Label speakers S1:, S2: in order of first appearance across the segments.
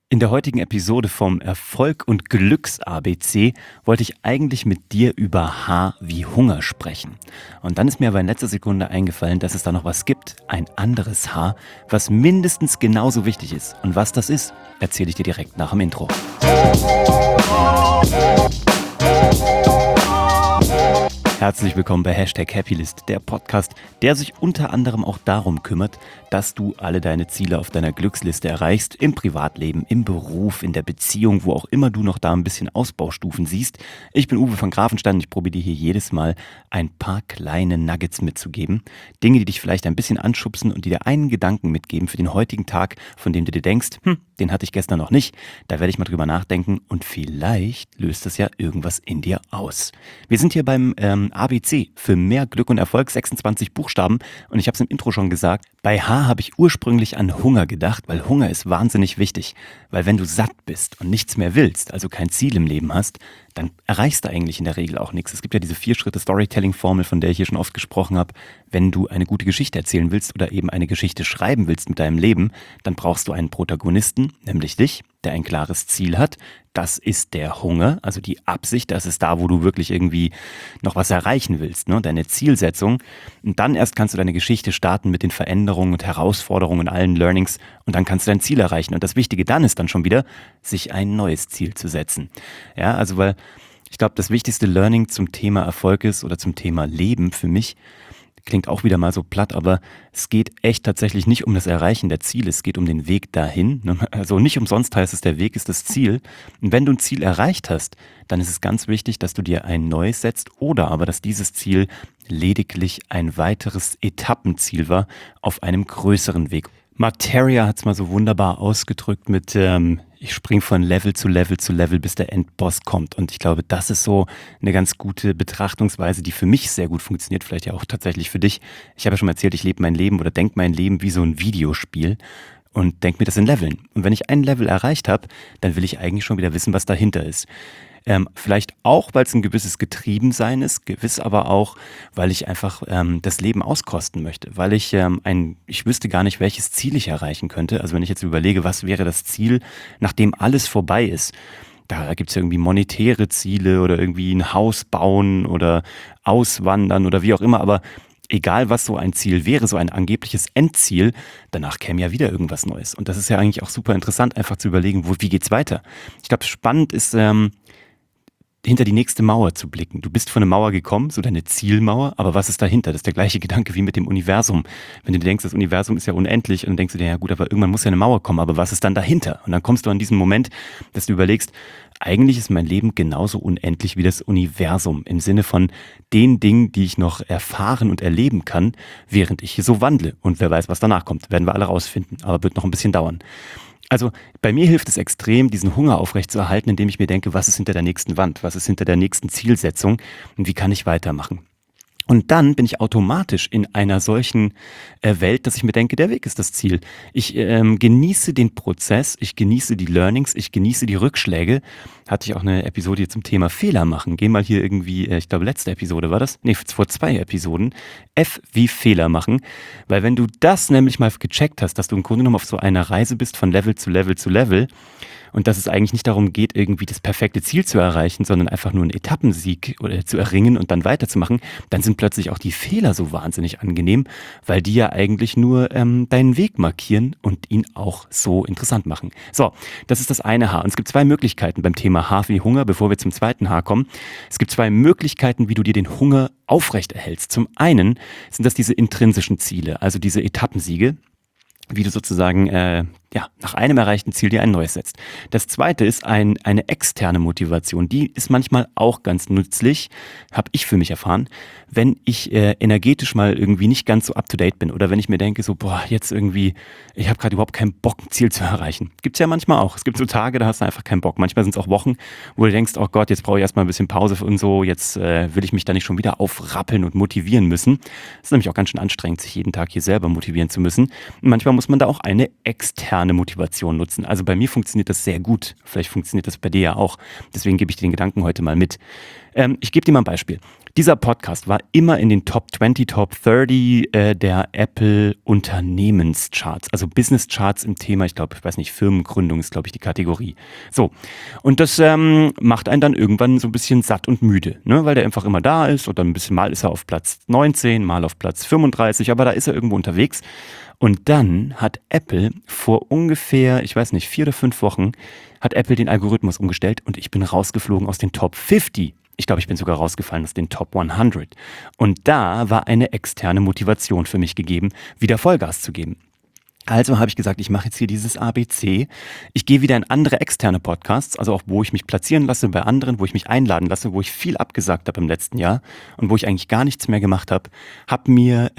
S1: In der heutigen Episode vom Erfolg und Glücks-ABC wollte ich eigentlich mit dir über H wie Hunger sprechen. Und dann ist mir aber in letzter Sekunde eingefallen, dass es da noch was gibt, ein anderes H, was mindestens genauso wichtig ist. Und was das ist, erzähle ich dir direkt nach dem Intro. Herzlich willkommen bei #Happylist, der Podcast, der sich unter anderem auch darum kümmert, dass du alle deine Ziele auf deiner Glücksliste erreichst, im Privatleben, im Beruf, in der Beziehung, wo auch immer du noch da ein bisschen Ausbaustufen siehst. Ich bin Uwe von Grafenstein und ich probiere dir hier jedes Mal ein paar kleine Nuggets mitzugeben. Dinge, die dich vielleicht ein bisschen anschubsen und die dir einen Gedanken mitgeben für den heutigen Tag, von dem du dir denkst, den hatte ich gestern noch nicht. Da werde ich mal drüber nachdenken und vielleicht löst das ja irgendwas in dir aus. Wir sind hier beim ABC für mehr Glück und Erfolg, 26 Buchstaben, und ich habe es im Intro schon gesagt, bei H habe ich ursprünglich an Hunger gedacht, weil Hunger ist wahnsinnig wichtig, weil wenn du satt bist und nichts mehr willst, also kein Ziel im Leben hast, dann erreichst du eigentlich in der Regel auch nichts. Es gibt ja diese 4-Schritte-Storytelling-Formel, von der ich hier schon oft gesprochen habe. Wenn du eine gute Geschichte erzählen willst oder eben eine Geschichte schreiben willst mit deinem Leben, dann brauchst du einen Protagonisten, nämlich dich, der ein klares Ziel hat. Das ist der Hunger, also die Absicht, das ist da, wo du wirklich irgendwie noch was erreichen willst, ne? Deine Zielsetzung. Und dann erst kannst du deine Geschichte starten mit den Veränderungen und Herausforderungen und allen Learnings und dann kannst du dein Ziel erreichen. Und das Wichtige dann ist dann schon wieder, sich ein neues Ziel zu setzen. Ja, also weil ich glaube, das wichtigste Learning zum Thema Erfolg ist oder zum Thema Leben für mich, klingt auch wieder mal so platt, aber es geht echt tatsächlich nicht um das Erreichen der Ziele, es geht um den Weg dahin. Also nicht umsonst heißt es, der Weg ist das Ziel. Und wenn du ein Ziel erreicht hast, dann ist es ganz wichtig, dass du dir ein neues setzt oder aber, dass dieses Ziel lediglich ein weiteres Etappenziel war auf einem größeren Weg. Materia hat es mal so wunderbar ausgedrückt mit ich springe von Level zu Level zu Level, bis der Endboss kommt. Und ich glaube, das ist so eine ganz gute Betrachtungsweise, die für mich sehr gut funktioniert, vielleicht ja auch tatsächlich für dich. Ich habe ja schon mal erzählt, ich lebe mein Leben oder denke mein Leben wie so ein Videospiel und denke mir das in Leveln. Und wenn ich ein Level erreicht habe, dann will ich eigentlich schon wieder wissen, was dahinter ist. Vielleicht auch, weil es ein gewisses Getriebensein ist, gewiss aber auch, weil ich einfach das Leben auskosten möchte, weil ich ich wüsste gar nicht, welches Ziel ich erreichen könnte. Also wenn ich jetzt überlege, was wäre das Ziel, nachdem alles vorbei ist. Da gibt es ja irgendwie monetäre Ziele oder irgendwie ein Haus bauen oder auswandern oder wie auch immer, aber egal was so ein Ziel wäre, so ein angebliches Endziel, danach käme ja wieder irgendwas Neues. Und das ist ja eigentlich auch super interessant, einfach zu überlegen, wie geht's weiter. Ich glaube, spannend ist, hinter die nächste Mauer zu blicken. Du bist von einer Mauer gekommen, so deine Zielmauer, aber was ist dahinter? Das ist der gleiche Gedanke wie mit dem Universum. Wenn du dir denkst, das Universum ist ja unendlich und dann denkst du dir, ja gut, aber irgendwann muss ja eine Mauer kommen, aber was ist dann dahinter? Und dann kommst du an diesen Moment, dass du überlegst, eigentlich ist mein Leben genauso unendlich wie das Universum im Sinne von den Dingen, die ich noch erfahren und erleben kann, während ich hier so wandle. Und wer weiß, was danach kommt, werden wir alle rausfinden, aber wird noch ein bisschen dauern. Also bei mir hilft es extrem, diesen Hunger aufrechtzuerhalten, indem ich mir denke, was ist hinter der nächsten Wand, was ist hinter der nächsten Zielsetzung und wie kann ich weitermachen. Und dann bin ich automatisch in einer solchen Welt, dass ich mir denke, der Weg ist das Ziel. Ich genieße den Prozess, ich genieße die Learnings, ich genieße die Rückschläge. Hatte ich auch eine Episode hier zum Thema Fehler machen. Geh mal hier irgendwie, ich glaube letzte Episode war das, nee, vor 2 Episoden, F wie Fehler machen. Weil wenn du das nämlich mal gecheckt hast, dass du im Grunde genommen auf so einer Reise bist von Level zu Level zu Level, und dass es eigentlich nicht darum geht, irgendwie das perfekte Ziel zu erreichen, sondern einfach nur einen Etappensieg oder zu erringen und dann weiterzumachen, dann sind plötzlich auch die Fehler so wahnsinnig angenehm, weil die ja eigentlich nur deinen Weg markieren und ihn auch so interessant machen. So, das ist das eine H. Und es gibt 2 Möglichkeiten beim Thema H wie Hunger, bevor wir zum zweiten H kommen. Es gibt 2 Möglichkeiten, wie du dir den Hunger aufrechterhältst. Zum einen sind das diese intrinsischen Ziele, also diese Etappensiege, wie du sozusagen nach einem erreichten Ziel dir ein neues setzt. Das zweite ist eine externe Motivation. Die ist manchmal auch ganz nützlich, habe ich für mich erfahren, wenn ich energetisch mal irgendwie nicht ganz so up-to-date bin oder wenn ich mir denke so, jetzt irgendwie, ich habe gerade überhaupt keinen Bock, ein Ziel zu erreichen. Gibt's ja manchmal auch. Es gibt so Tage, da hast du einfach keinen Bock. Manchmal sind es auch Wochen, wo du denkst, oh Gott, jetzt brauche ich erstmal ein bisschen Pause und so, jetzt will ich mich da nicht schon wieder aufrappeln und motivieren müssen. Das ist nämlich auch ganz schön anstrengend, sich jeden Tag hier selber motivieren zu müssen. Und manchmal muss man da auch eine externe Motivation nutzen. Also bei mir funktioniert das sehr gut. Vielleicht funktioniert das bei dir ja auch. Deswegen gebe ich dir den Gedanken heute mal mit. Ich gebe dir mal ein Beispiel. Dieser Podcast war immer in den Top 20, Top 30 der Apple Unternehmenscharts, also Business Charts im Thema, ich weiß nicht, Firmengründung ist, glaube ich, die Kategorie. So, und das macht einen dann irgendwann so ein bisschen satt und müde, ne? Weil der einfach immer da ist und dann ein bisschen, mal ist er auf Platz 19, mal auf Platz 35, aber da ist er irgendwo unterwegs. Und dann hat Apple vor ungefähr, ich weiß nicht, 4 oder 5 Wochen, hat Apple den Algorithmus umgestellt und ich bin rausgeflogen aus den Top 50. Ich glaube, ich bin sogar rausgefallen aus den Top 100. Und da war eine externe Motivation für mich gegeben, wieder Vollgas zu geben. Also habe ich gesagt, ich mache jetzt hier dieses ABC. Ich gehe wieder in andere externe Podcasts, also auch wo ich mich platzieren lasse bei anderen, wo ich mich einladen lasse, wo ich viel abgesagt habe im letzten Jahr und wo ich eigentlich gar nichts mehr gemacht habe, habe mir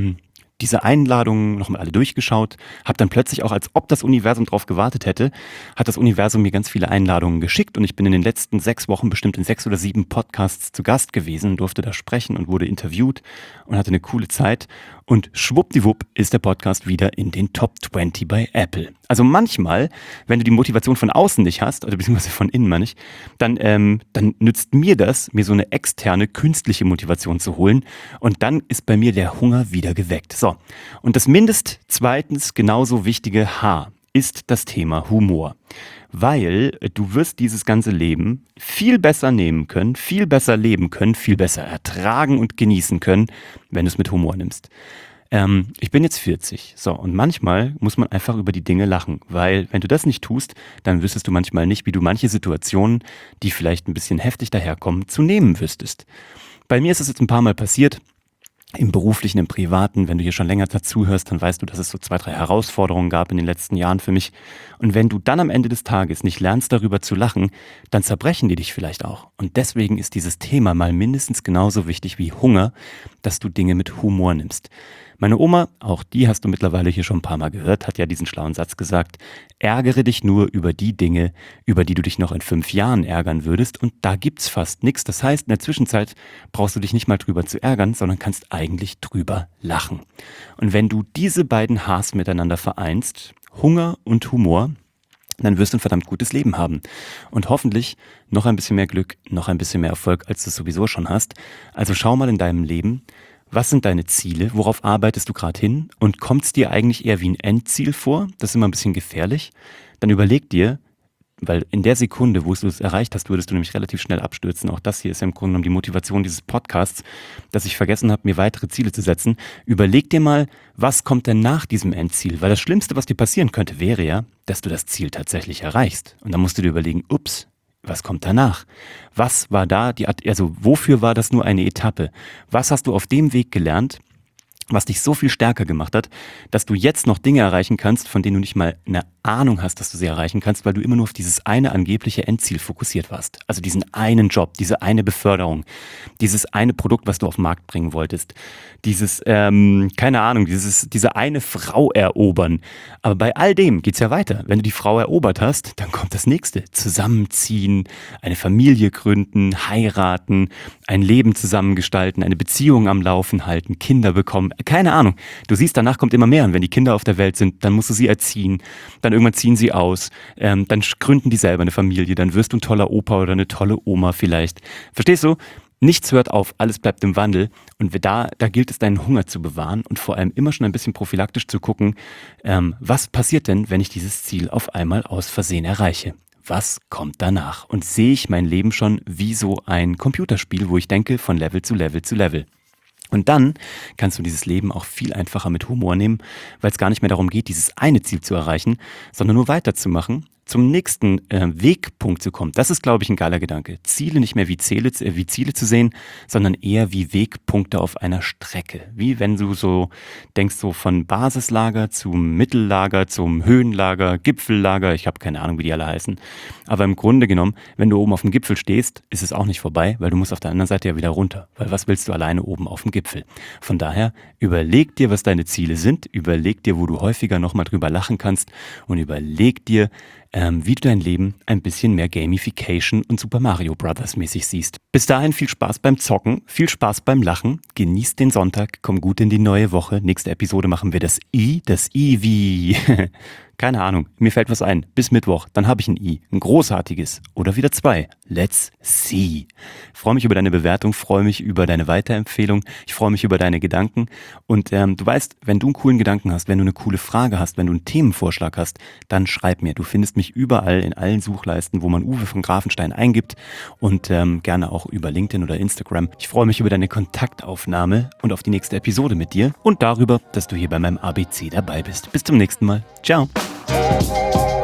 S1: diese Einladungen nochmal alle durchgeschaut, habe dann plötzlich auch, als ob das Universum drauf gewartet hätte, hat das Universum mir ganz viele Einladungen geschickt und ich bin in den letzten 6 Wochen bestimmt in 6 oder 7 Podcasts zu Gast gewesen, durfte da sprechen und wurde interviewt und hatte eine coole Zeit. Und schwuppdiwupp ist der Podcast wieder in den Top 20 bei Apple. Also manchmal, wenn du die Motivation von außen nicht hast, oder beziehungsweise von innen meine ich, dann nützt mir das, mir so eine externe, künstliche Motivation zu holen. Und dann ist bei mir der Hunger wieder geweckt. So, und das zweitens genauso wichtige H ist das Thema Humor. Weil du wirst dieses ganze Leben viel besser nehmen können, viel besser leben können, viel besser ertragen und genießen können, wenn du es mit Humor nimmst. Ich bin jetzt 40, so, und manchmal muss man einfach über die Dinge lachen, weil wenn du das nicht tust, dann wüsstest du manchmal nicht, wie du manche Situationen, die vielleicht ein bisschen heftig daherkommen, zu nehmen wüsstest. Bei mir ist es jetzt ein paar Mal passiert, im Beruflichen, im Privaten. Wenn du hier schon länger dazu hörst, dann weißt du, dass es so 2, 3 Herausforderungen gab in den letzten Jahren für mich. Und wenn du dann am Ende des Tages nicht lernst, darüber zu lachen, dann zerbrechen die dich vielleicht auch. Und deswegen ist dieses Thema mal mindestens genauso wichtig wie Hunger, dass du Dinge mit Humor nimmst. Meine Oma, auch die hast du mittlerweile hier schon ein paar Mal gehört, hat ja diesen schlauen Satz gesagt: Ärgere dich nur über die Dinge, über die du dich noch in 5 Jahren ärgern würdest, und da gibt's fast nichts. Das heißt, in der Zwischenzeit brauchst du dich nicht mal drüber zu ärgern, sondern kannst eigentlich drüber lachen. Und wenn du diese beiden Hs miteinander vereinst, Hunger und Humor, dann wirst du ein verdammt gutes Leben haben. Und hoffentlich noch ein bisschen mehr Glück, noch ein bisschen mehr Erfolg, als du sowieso schon hast. Also schau mal in deinem Leben, was sind deine Ziele? Worauf arbeitest du gerade hin? Und kommt es dir eigentlich eher wie ein Endziel vor? Das ist immer ein bisschen gefährlich. Dann überleg dir, weil in der Sekunde, wo du es erreicht hast, würdest du nämlich relativ schnell abstürzen. Auch das hier ist ja im Grunde genommen die Motivation dieses Podcasts, dass ich vergessen habe, mir weitere Ziele zu setzen. Überleg dir mal, was kommt denn nach diesem Endziel? Weil das Schlimmste, was dir passieren könnte, wäre ja, dass du das Ziel tatsächlich erreichst. Und dann musst du dir überlegen, ups, was kommt danach? Was war da, wofür war das nur eine Etappe? Was hast du auf dem Weg gelernt, was dich so viel stärker gemacht hat, dass du jetzt noch Dinge erreichen kannst, von denen du nicht mal eine Ahnung hast, dass du sie erreichen kannst, weil du immer nur auf dieses eine angebliche Endziel fokussiert warst. Also diesen einen Job, diese eine Beförderung, dieses eine Produkt, was du auf den Markt bringen wolltest, diese eine Frau erobern. Aber bei all dem geht's ja weiter. Wenn du die Frau erobert hast, dann kommt das nächste. Zusammenziehen, eine Familie gründen, heiraten, ein Leben zusammengestalten, eine Beziehung am Laufen halten, Kinder bekommen. Keine Ahnung. Du siehst, danach kommt immer mehr. Und wenn die Kinder auf der Welt sind, dann musst du sie erziehen. Dann irgendwann ziehen sie aus. Dann gründen die selber eine Familie. Dann wirst du ein toller Opa oder eine tolle Oma vielleicht. Verstehst du? Nichts hört auf, alles bleibt im Wandel. Und da gilt es, deinen Hunger zu bewahren und vor allem immer schon ein bisschen prophylaktisch zu gucken, was passiert denn, wenn ich dieses Ziel auf einmal aus Versehen erreiche? Was kommt danach? Und sehe ich mein Leben schon wie so ein Computerspiel, wo ich denke, von Level zu Level zu Level. Und dann kannst du dieses Leben auch viel einfacher mit Humor nehmen, weil es gar nicht mehr darum geht, dieses eine Ziel zu erreichen, sondern nur weiterzumachen, zum nächsten Wegpunkt zu kommen. Das ist, glaube ich, ein geiler Gedanke. Ziele nicht mehr wie Ziele zu sehen, sondern eher wie Wegpunkte auf einer Strecke. Wie wenn du so denkst, so von Basislager zum Mittellager, zum Höhenlager, Gipfellager, ich habe keine Ahnung, wie die alle heißen. Aber im Grunde genommen, wenn du oben auf dem Gipfel stehst, ist es auch nicht vorbei, weil du musst auf der anderen Seite ja wieder runter. Weil was willst du alleine oben auf dem Gipfel? Von daher, überleg dir, was deine Ziele sind, überleg dir, wo du häufiger nochmal drüber lachen kannst und überleg dir, wie du dein Leben ein bisschen mehr Gamification und Super Mario Brothers mäßig siehst. Bis dahin viel Spaß beim Zocken, viel Spaß beim Lachen, genießt den Sonntag, komm gut in die neue Woche. Nächste Episode machen wir das I wie Keine Ahnung, mir fällt was ein. Bis Mittwoch, dann habe ich ein I. Ein großartiges. Oder wieder 2. Let's see. Ich freue mich über deine Bewertung, freue mich über deine Weiterempfehlung. Ich freue mich über deine Gedanken. Und du weißt, wenn du einen coolen Gedanken hast, wenn du eine coole Frage hast, wenn du einen Themenvorschlag hast, dann schreib mir. Du findest mich überall in allen Suchleisten, wo man Uwe von Grafenstein eingibt. Und gerne auch über LinkedIn oder Instagram. Ich freue mich über deine Kontaktaufnahme und auf die nächste Episode mit dir. Und darüber, dass du hier bei meinem ABC dabei bist. Bis zum nächsten Mal. Ciao.